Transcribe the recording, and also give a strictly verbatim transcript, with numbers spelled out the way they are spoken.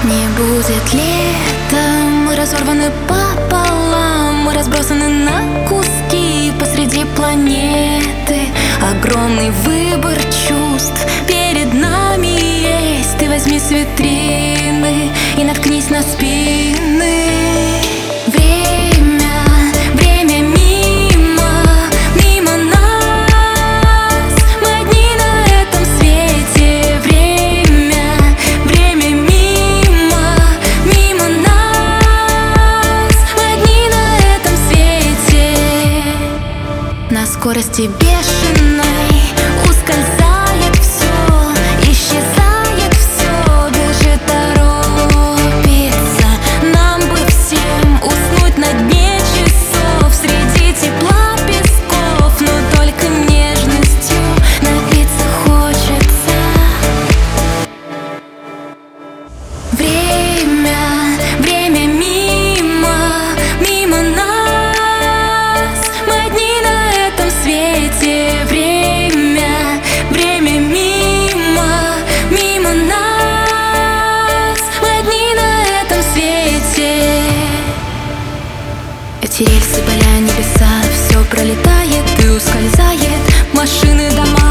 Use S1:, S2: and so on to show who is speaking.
S1: Не будет лета, мы разорваны пополам, мы разбросаны на куски посреди планеты. Огромный выбор чувств перед нами есть. Ты возьми с витрины и наткнись на спины. Время, время мимо, мимо нас. Мы одни на этом свете. Время, время мимо, мимо нас. Мы одни на этом свете. На скорости бешеной ускользает все, исчезает все, бежит, торопится. Нам бы всем уснуть на дне часов среди тепла песков, но только нежностью напиться хочется. Время, время мимо, мимо нас. Мы одни на этом свете. Время, время мимо, мимо нас. Мы одни на этом свете. Эти рельсы, поля, небеса, все пролетает и ускользает. Машины, дома,